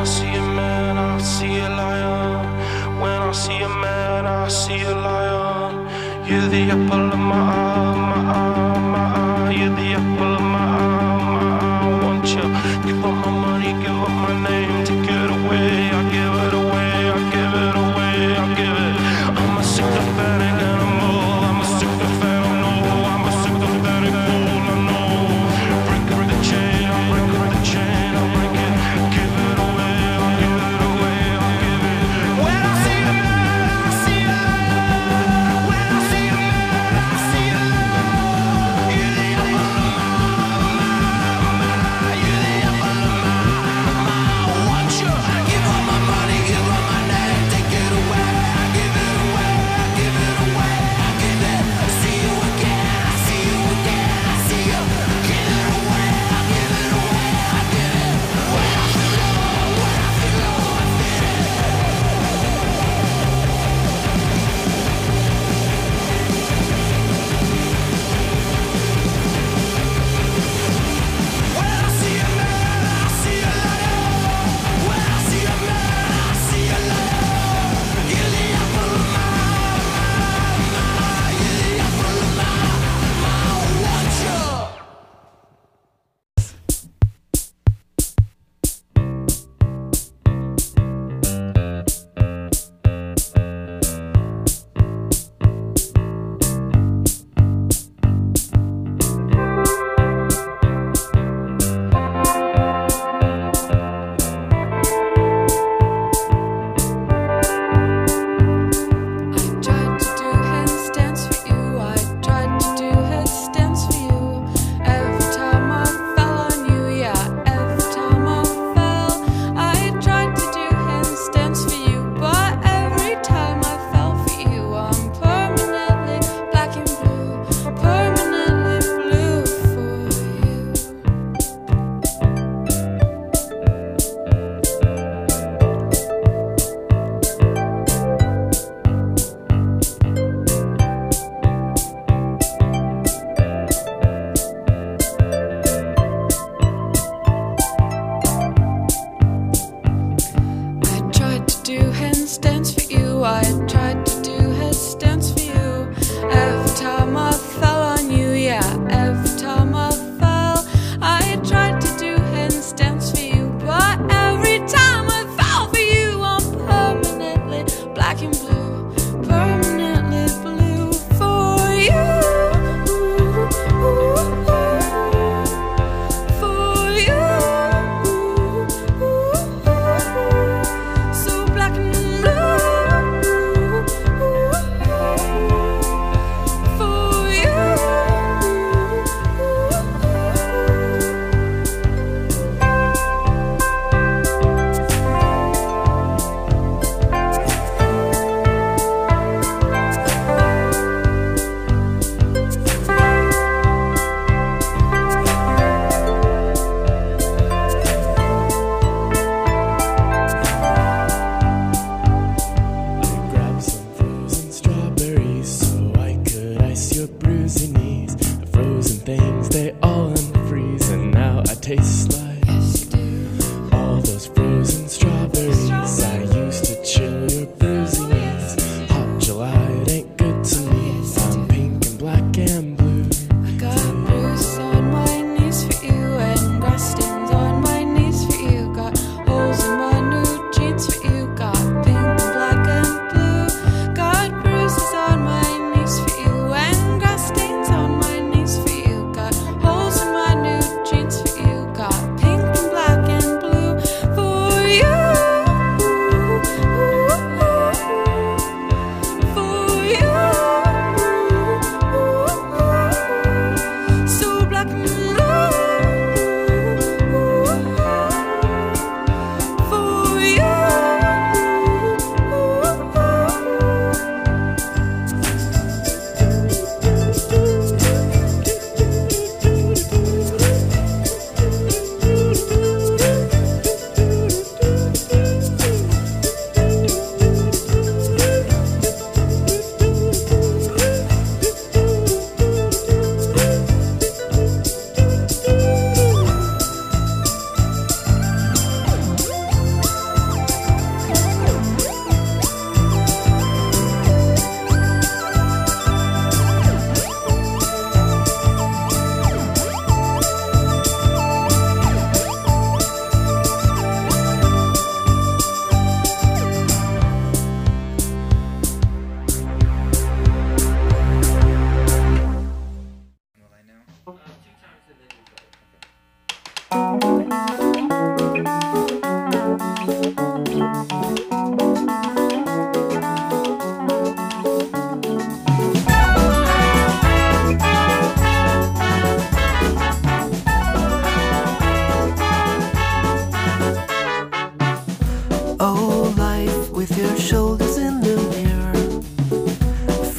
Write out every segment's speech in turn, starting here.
I see a man, I see a lion. When I see a man, I see a lion. You're the apple of my eye, my eye, my eye. You're the apple of my eye, my eye. I want you. Give up my money, give up my name. Take it away, I give it away, I give it away, I give it. I'm a sycophantic animal, I'm a sycophantic, no. I'm a sycophantic fool, I know. Break the chain, I break the chain, I break it. Give it away, I give it away, I give it. When I see a man, I see a lion. When I see a man, I see a lion.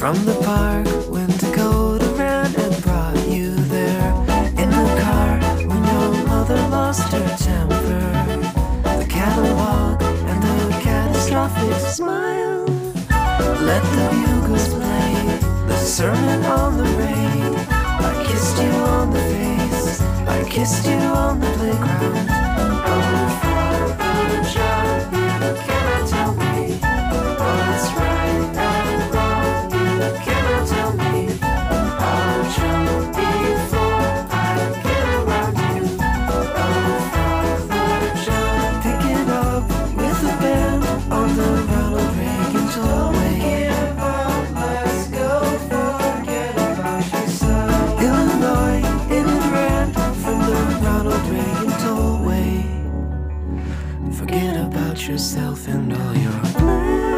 From the park when Dakota ran and brought you there. In the car when your mother lost her temper. The catalog and the catastrophic smile. Let the bugles play the sermon on the rain. I kissed you on the face, I kissed you on the playground. Oh, Father John, you cannot tell me what's right and wrong. You cannot tell me I'll jump before I get around you. Oh, Father John, pick it up with a band on the Ronald Reagan tollway. Let's go, forget about yourself. Illinois, in it ran from the Ronald Reagan tollway. Forget about yourself and all your plans.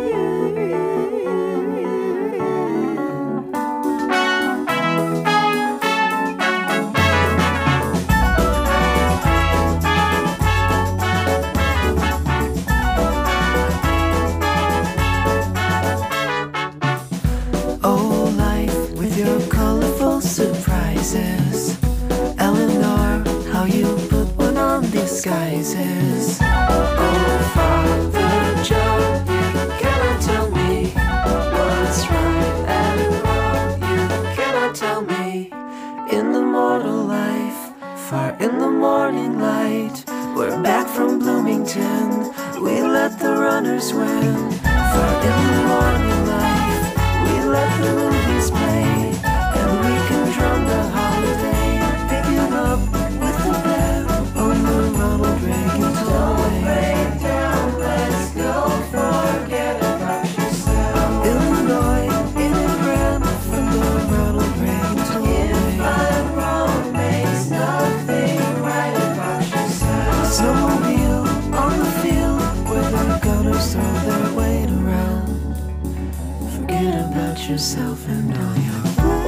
Oh, life with your colorful surprises. Eleanor, how you put one on disguises. Oh, Father John, you cannot tell me what's right and wrong. You cannot tell me. In the mortal life, far in the morning light, we're back from Bloomington. We let the runners win. Far in the morning life, we let the movies play, and we can drum the holiday. Pick it up with the band on the Ronald Reagan tollway. Break down, let's go, forget about yourself. Illinois, in it ran from the Ronald Reagan tollway. If I'm wrong, makes nothing right about yourself. Snowmobile on the field where the gunners throw their weight around. Forget about yourself and all your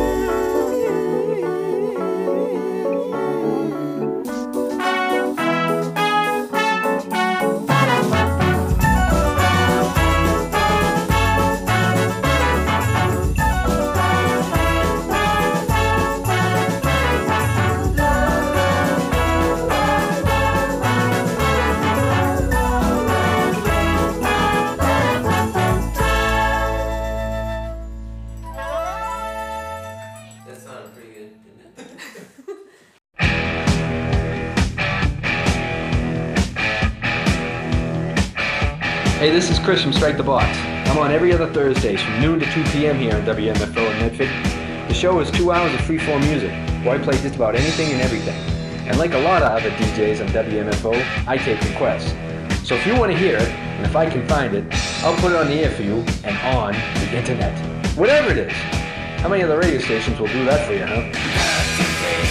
Hey, this is Chris from Strike the Box. I'm on every other Thursdays from noon to 2 p.m. here on WMFO in Medford. The show is 2 hours of free-form music, where I play just about anything and everything. And like a lot of other DJs on WMFO, I take requests. So if you want to hear it, and if I can find it, I'll put it on the air for you and on the internet. Whatever it is. How many other radio stations will do that for you, huh?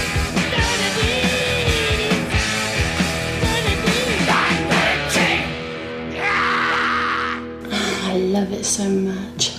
I love it so much.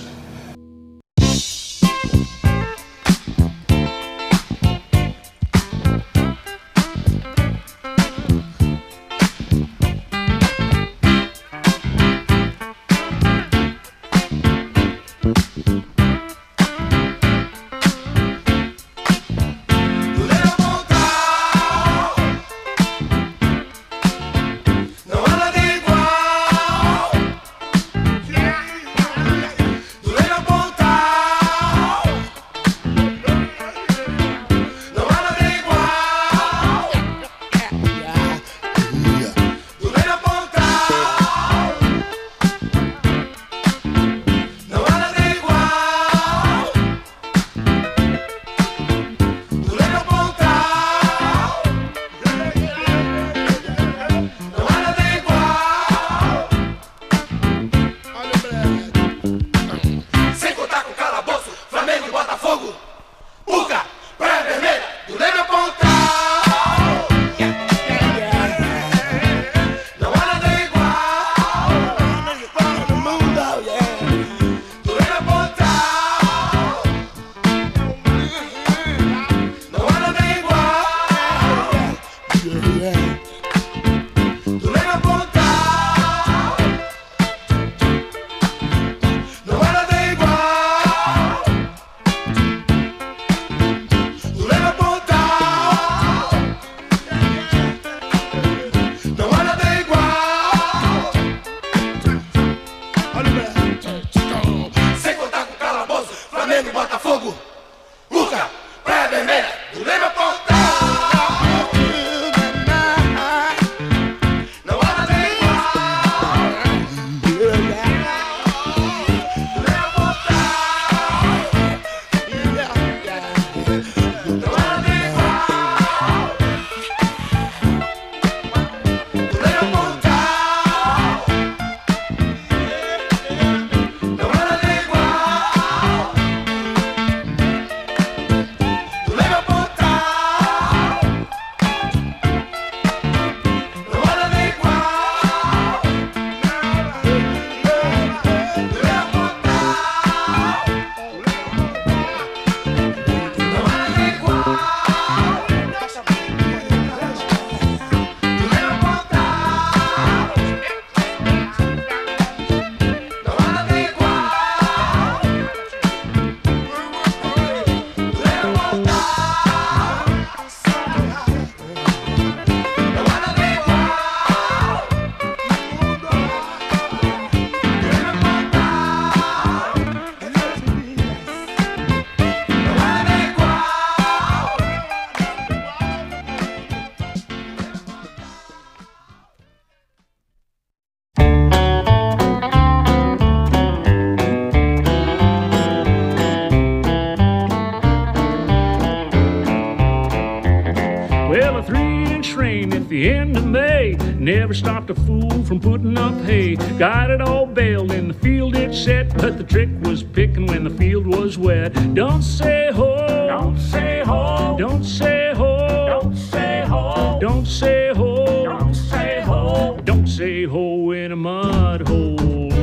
May. Never stopped a fool from putting up hay. Got it all baled in the field it set, but the trick was picking when the field was wet. Don't say ho, don't say ho, don't say ho, don't say ho, don't say ho, don't say ho, don't say ho in a mud hole.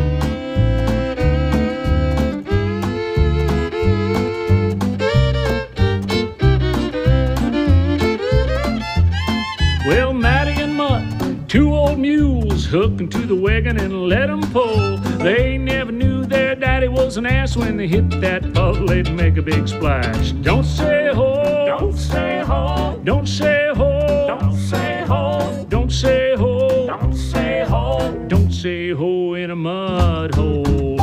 Well, Matty and Mutt, two old mules, hooked into the wagon and let 'em pull. They never knew their daddy was an ass. When they hit that puddle, they'd make a big splash. Don't say ho, don't say ho, don't say ho, don't say ho, don't say ho, don't say ho, don't say ho in a mud hole.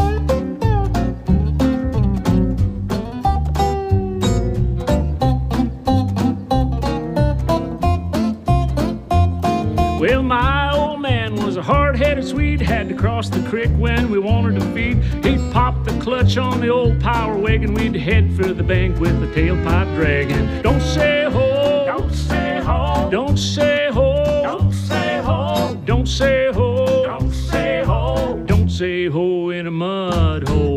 Well, my old man was a hard-headed Swede, had to cross the creek when we wanted to feed. He'd pop the clutch on the old power wagon, we'd head for the bank with the tailpipe dragging. Don't say ho, don't say ho, don't say ho, don't say ho, don't say ho, don't say ho, don't say ho in a mud hole.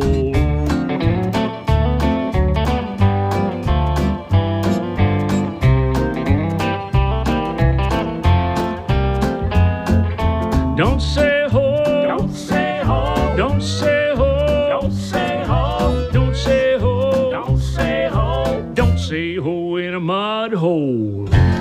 Don't say ho, don't say ho, don't say ho, don't say ho, don't say ho, don't say ho, don't say ho in a mud hole.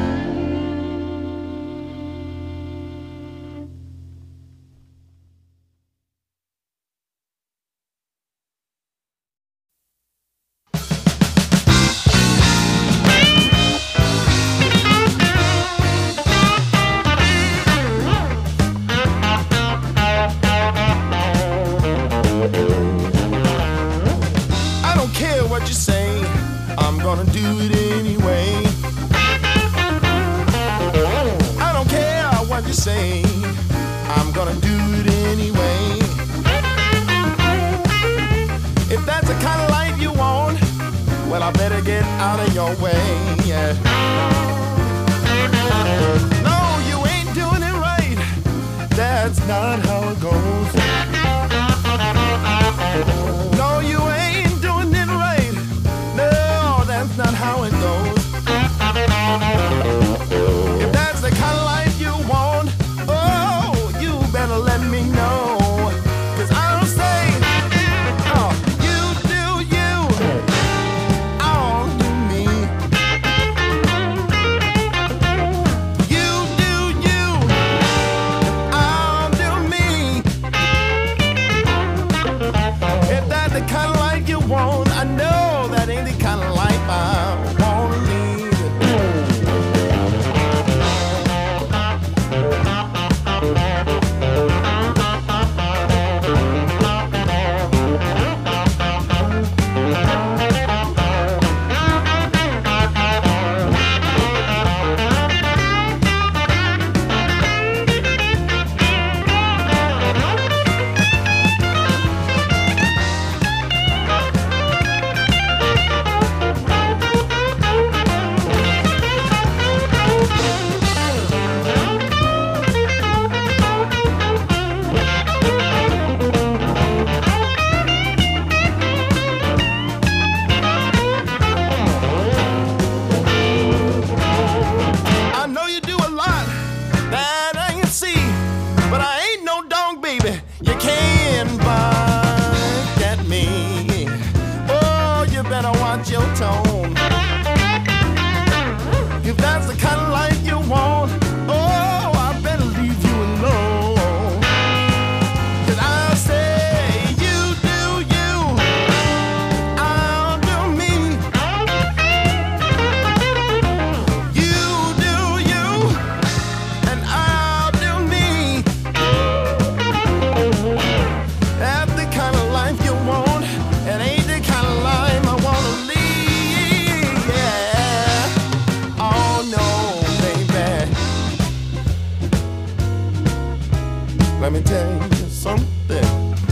Let me tell you something.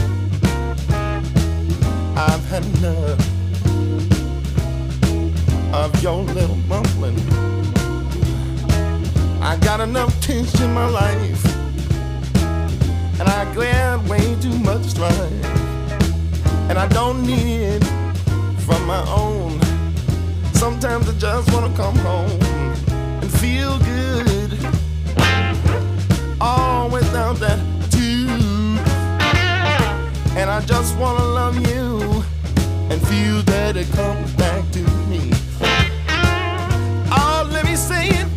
I've had enough of your little mumbling. I got enough tension in my life, and I grab way too much strife, and I don't need it from my own. Sometimes I just wanna come home and feel good, all without that too. And I just wanna love you and feel that it comes back to me. Oh, let me say it.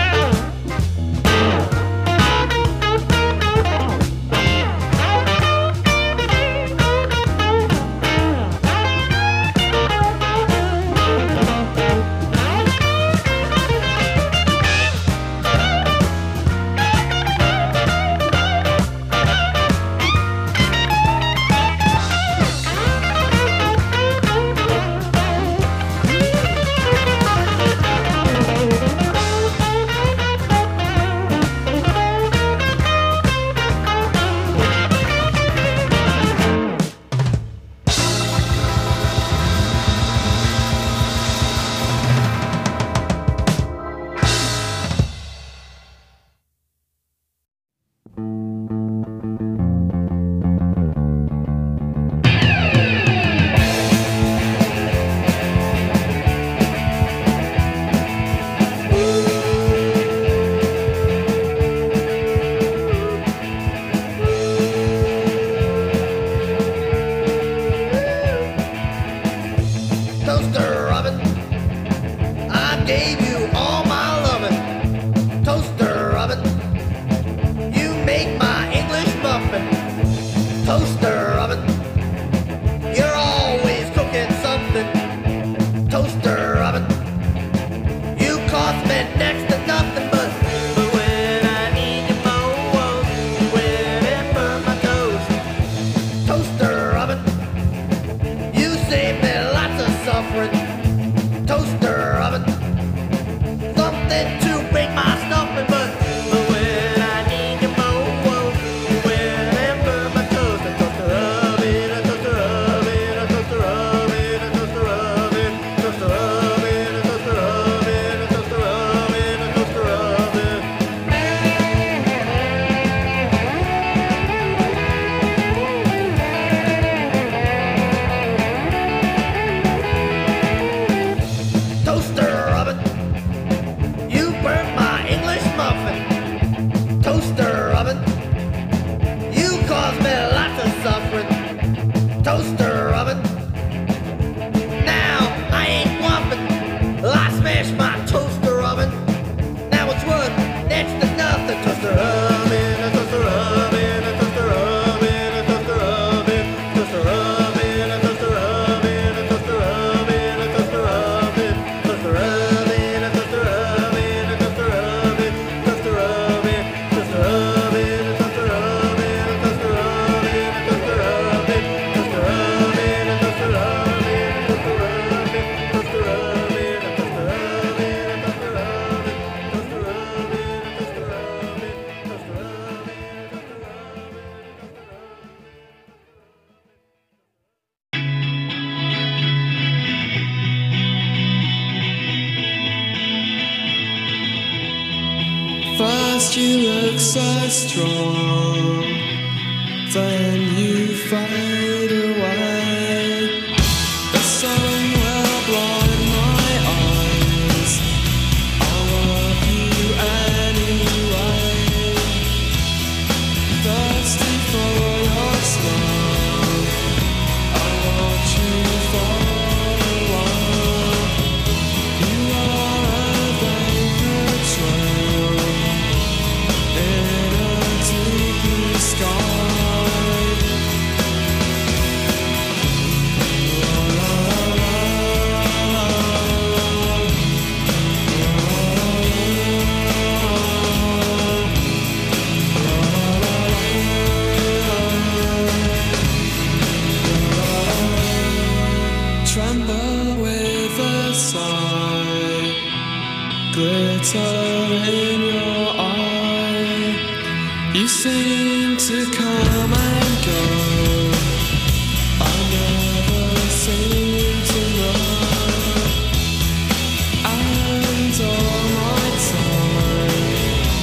First you look so strong, then you fade away. The sun will blind my eyes, I love you anyway. Thirsty for your smile, I want you for a while. You are a vapor trail in a deep blue sky. Tremble with a sigh, glitter in your eye. You seem to come and go, I never seem to know. And all my time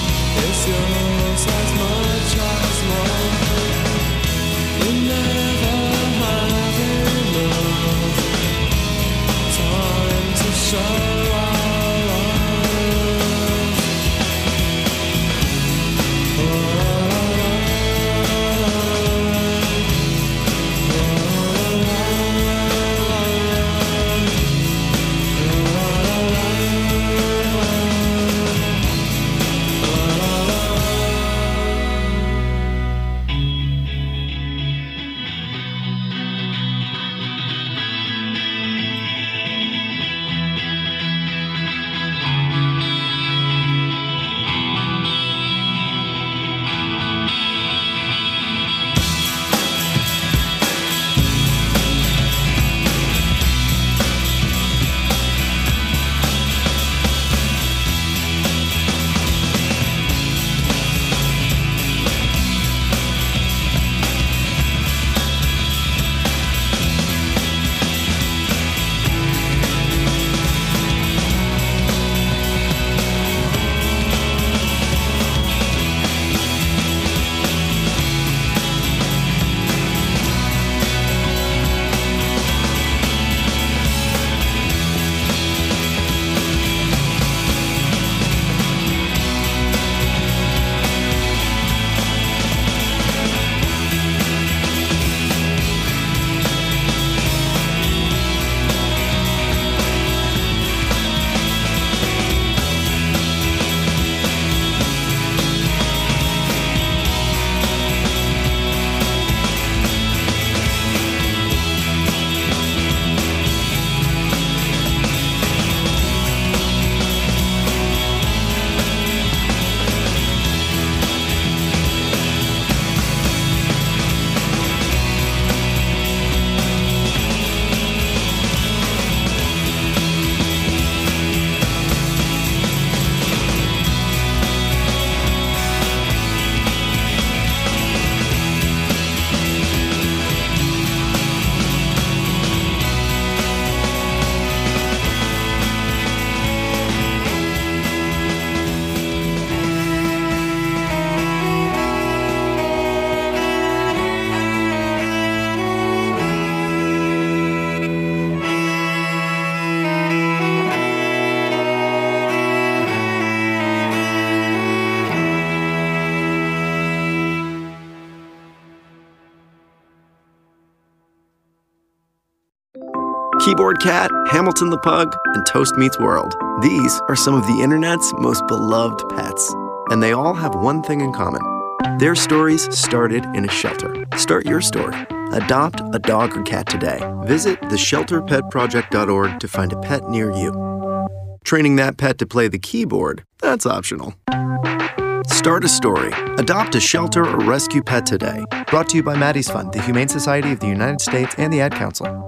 Keyboard Cat, Hamilton the Pug, and Toast Meets World. These are some of the internet's most beloved pets, and they all have one thing in common. Their stories started in a shelter. Start your story. Adopt a dog or cat today. Visit theshelterpetproject.org to find a pet near you. Training that pet to play the keyboard, that's optional. Start a story. Adopt a shelter or rescue pet today. Brought to you by Maddie's Fund, the Humane Society of the United States, and the Ad Council.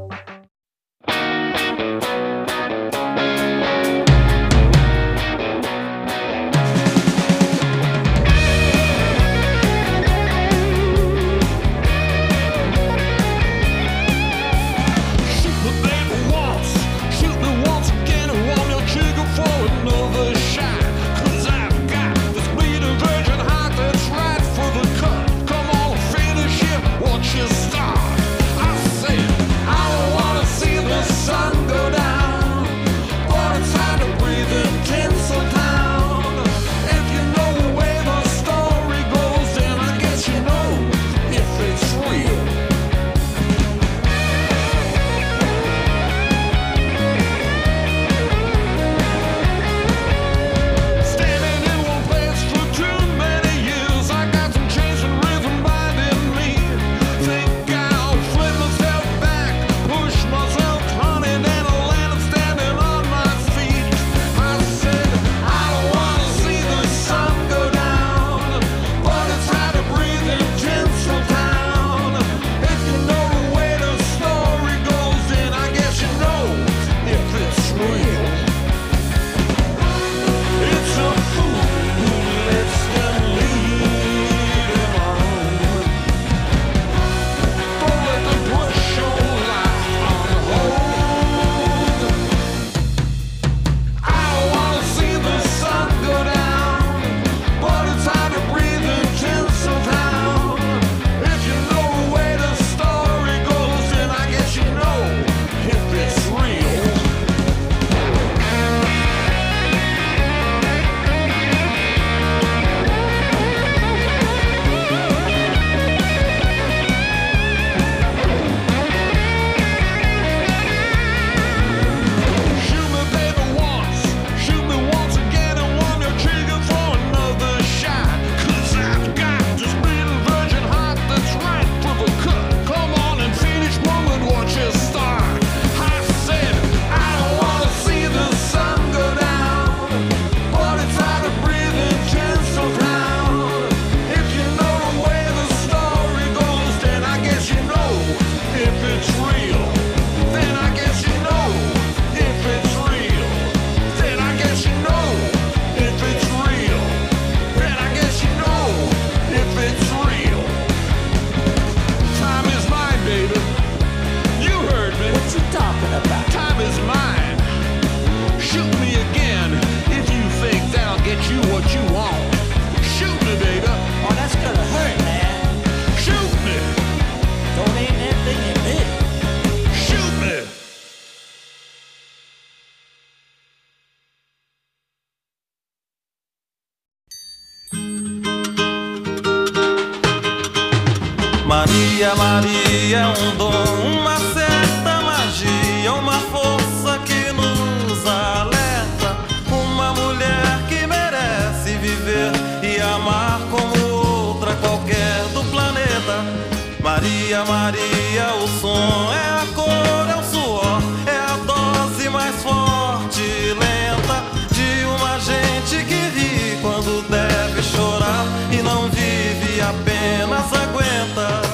Maria, Maria é um dom, uma certa magia, uma força que nos alerta. Uma mulher que merece viver e amar como outra qualquer do planeta. Maria, Maria, o som é a cor, é o suor, é a dose mais forte e lenta de uma gente que ri quando deve chorar e não vive, apenas aguenta.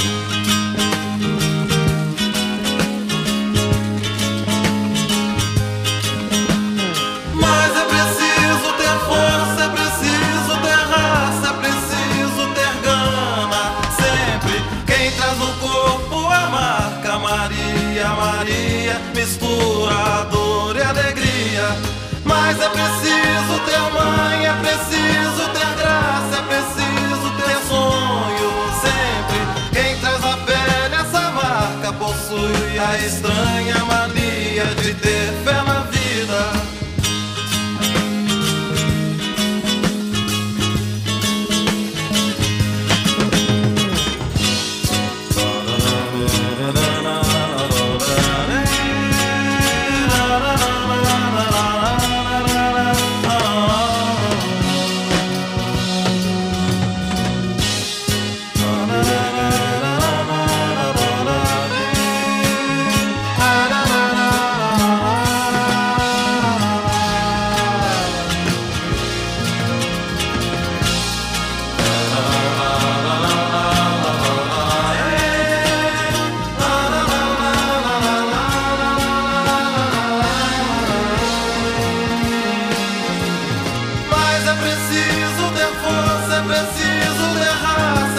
Mas é preciso ter força, é preciso ter raça, é preciso ter gana. Sempre quem traz no corpo a marca Maria, Maria, mistura a dor e a alegria. Mas é preciso ter mãe, é preciso ter graça, é preciso ter sonho. Sempre quem traz na pele essa marca possui a estranha mania de ter fé na vida.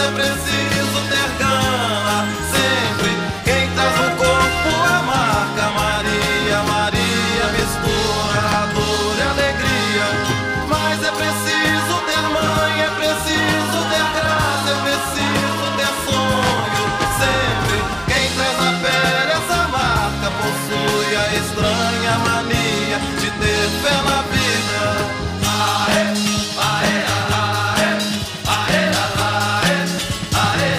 é preciso ter gana. Sempre quem traz no corpo a marca Maria, Maria mistura dor e alegria. Mas é preciso ter mãe, é preciso ter graça, é preciso ter sonho. Sempre quem traz na pele essa marca possui a estranha mania de ter fé na vida. Aê, aê, aê, aê, aê, aê,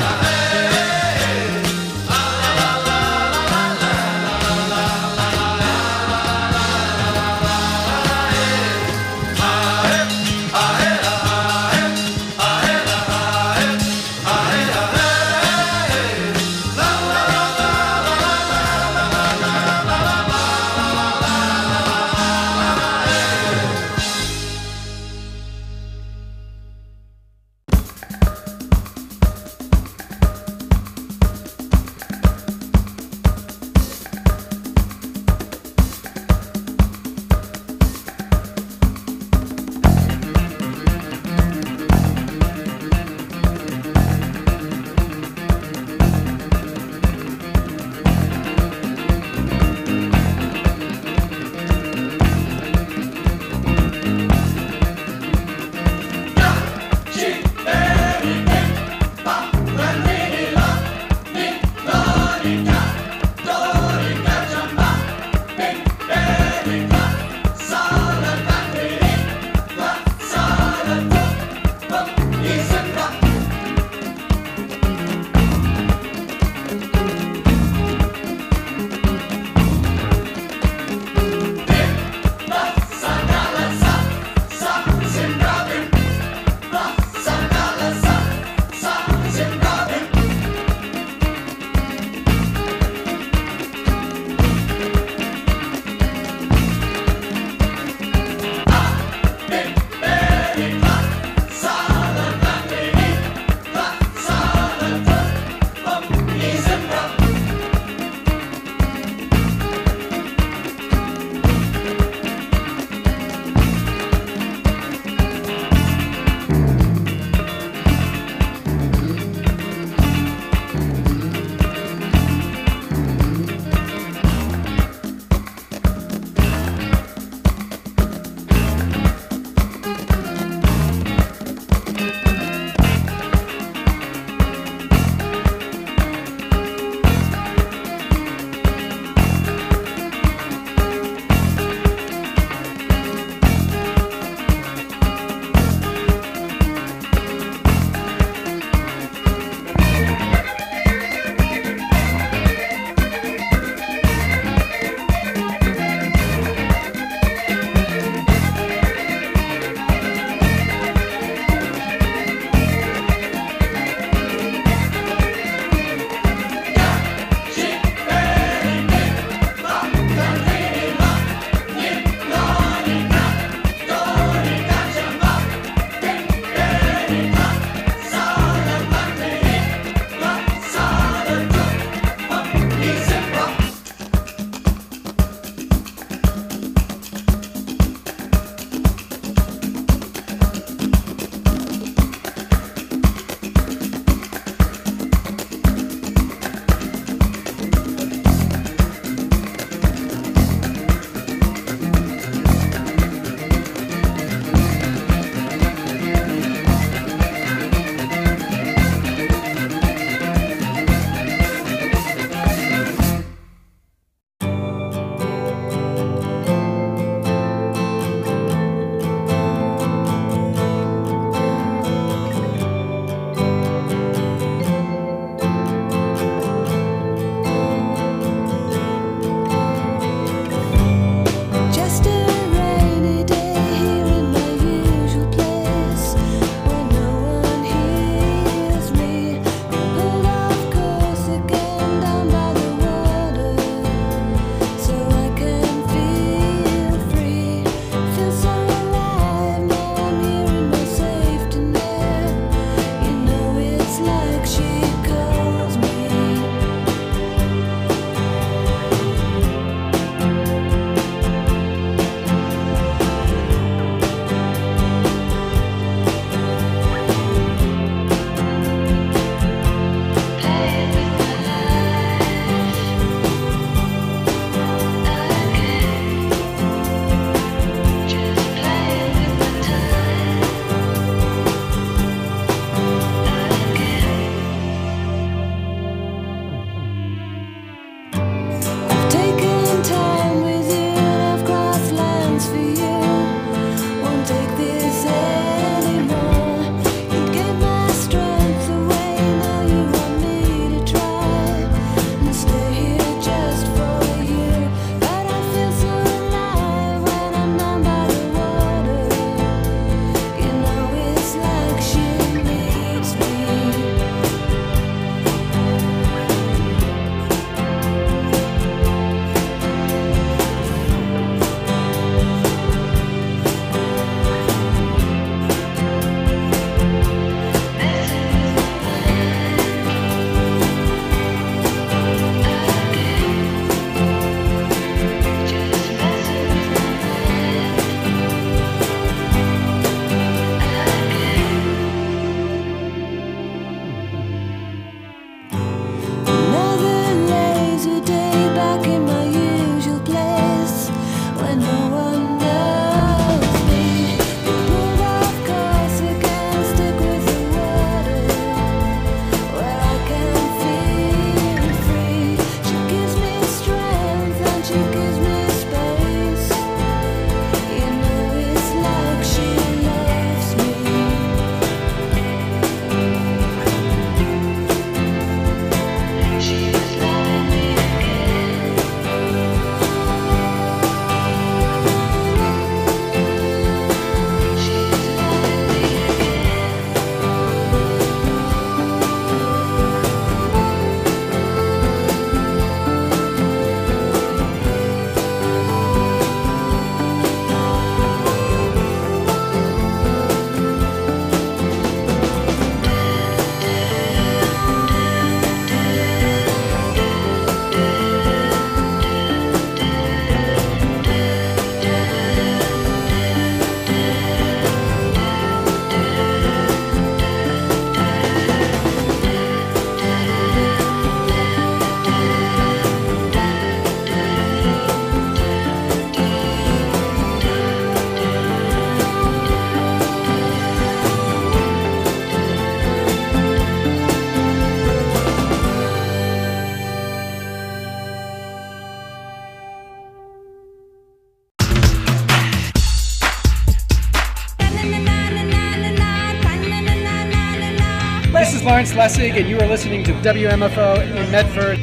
This is Lawrence Lessig, and you are listening to WMFO in Medford.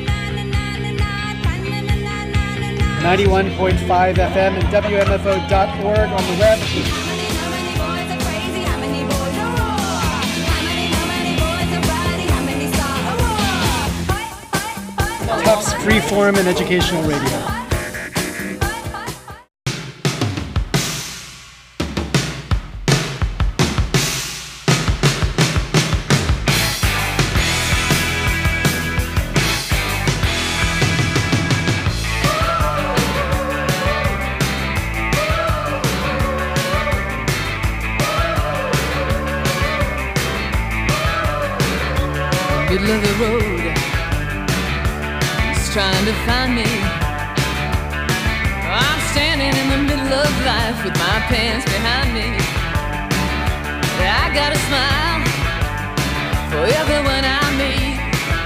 91.5 FM and WMFO.org on the web. Tufts Freeform and Educational Radio. Middle of the road, he's trying to find me. I'm standing in the middle of life with my pants behind me. I got a smile for everyone I meet,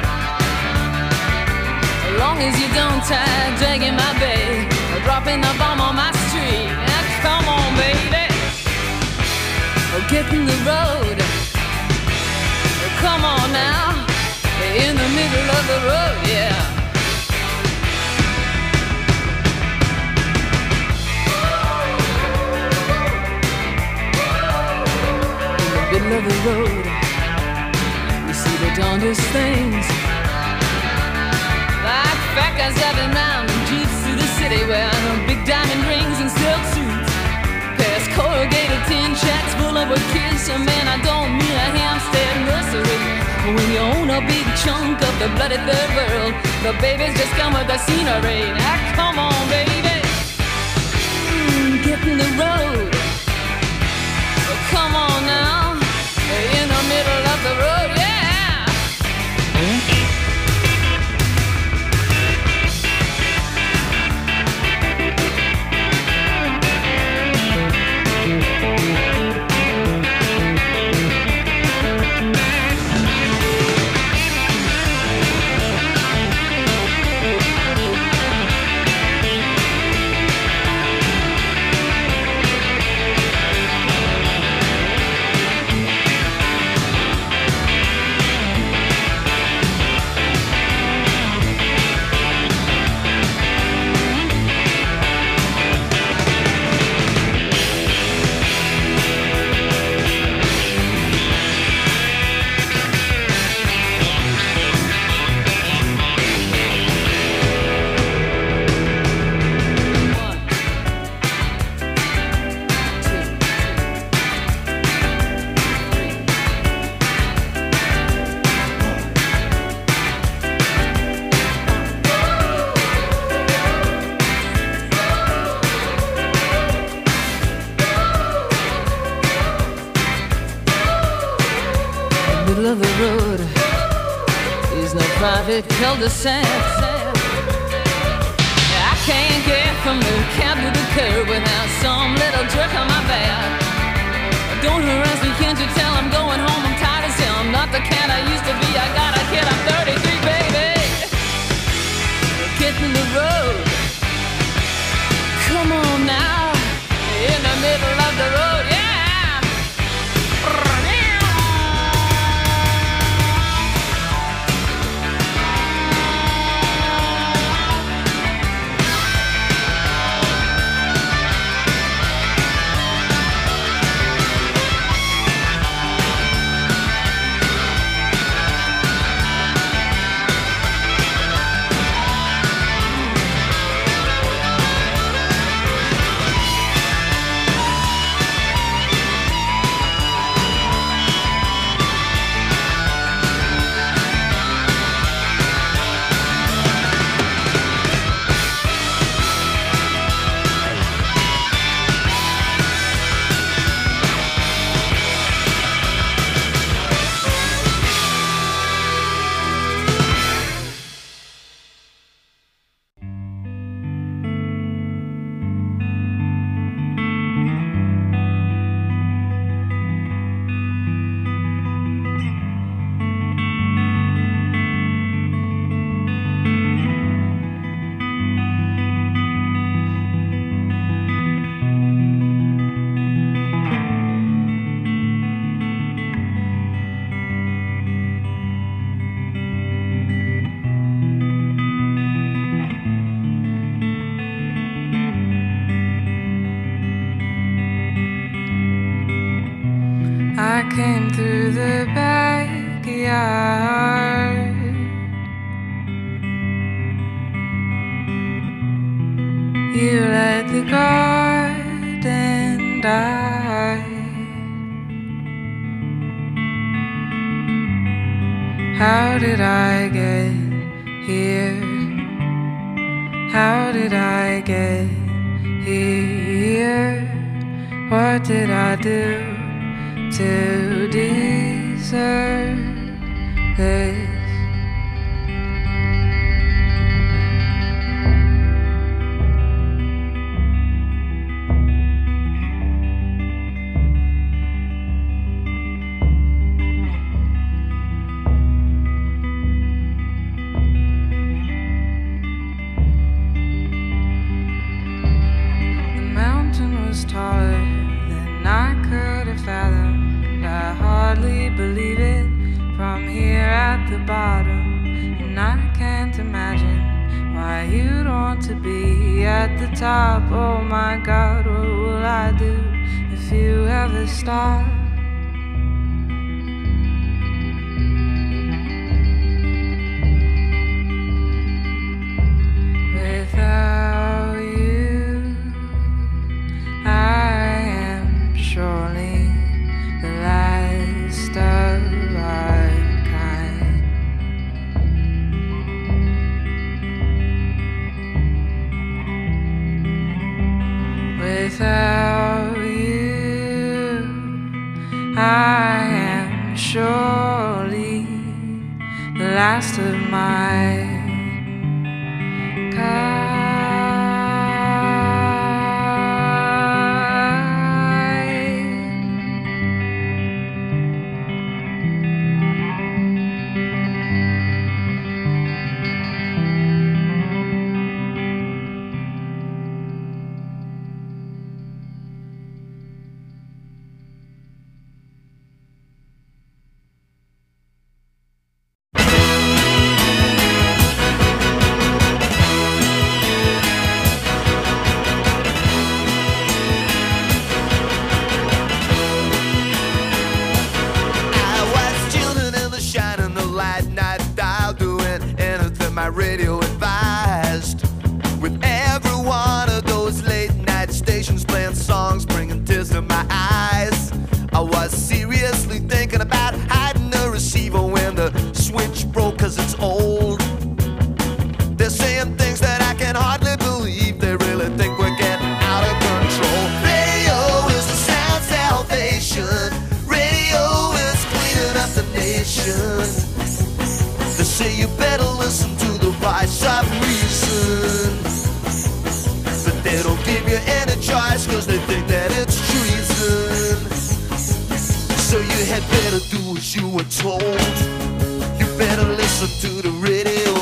as long as you don't try dragging my bag or dropping the bomb on my street. Now, come on, baby, or get in the road. Come on now, in the middle of the road, yeah. In the middle of the road, you see the darndest things, like fat guys driving round in jeeps through the city wearing big diamond rings and silk suits, past corrugated tin shacks full of kids. So man, I don't mean a Hampstead nursery. When you own a big chunk of the bloody third world, the babies just come with the scenery. Now come on, baby, get in the road. Come on now, in the middle of the road, yeah. Of the road is no private cul-de-sac. I can't get from the cab to the curb without some little jerk on my back. Don't harass me, can't you tell I'm going home? I'm tired as hell, I'm not the cat I used to be. I got a kid, I'm 33, baby. Get in the road. Come on now, in the middle of the road, yeah. garden died. How did I get here? How did I get here? What did I do to deserve this? Taller than I could have fathomed. I hardly believe it from here at the bottom, and I can't imagine why you'd want to be at the top. Oh my God, what will I do if you ever stop? Without you, I am surely the last of our kind. Without you, I am surely the last of my kind. My radio advised, with every one of those late night stations playing songs bringing tears to my eyes. I was seriously thinking about hiding the receiver when the switch broke, cause it's old. They're saying things that I can hardly believe. They really think we're getting out of control. Radio is the sound salvation. Radio is cleaning up the nation. They say you better listen to the voice of reason, but they don't give you any choice cause they think that it's treason. So you had better do as you were told. You better listen to the radio.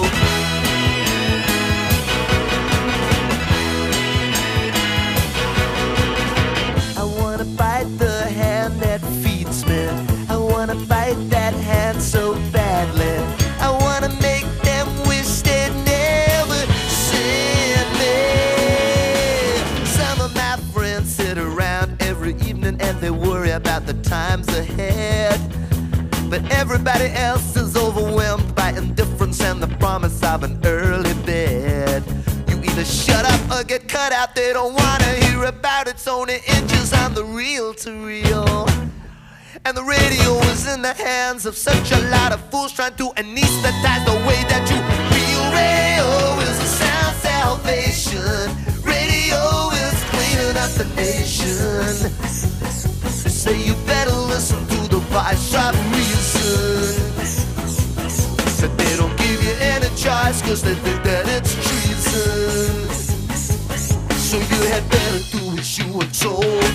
I wanna bite the hand that feeds me. I wanna bite that hand so badly. I wanna make them wish they'd never seen me. Some of my friends sit around every evening and they worry about the times ahead, but everybody else is overwhelmed by indifference and the promise of an early bed. You either shut up or get cut out. They don't wanna hear about it's only inches on the reel-to-reel. And the radio is in the hands of such a lot of fools trying to anesthetize the way that you feel. Radio is a sound salvation. Radio is cleaning up the nation. They say you better listen to the voice of reason, but they don't give you any choice cause they think that it's treason. So you had better do as you were told.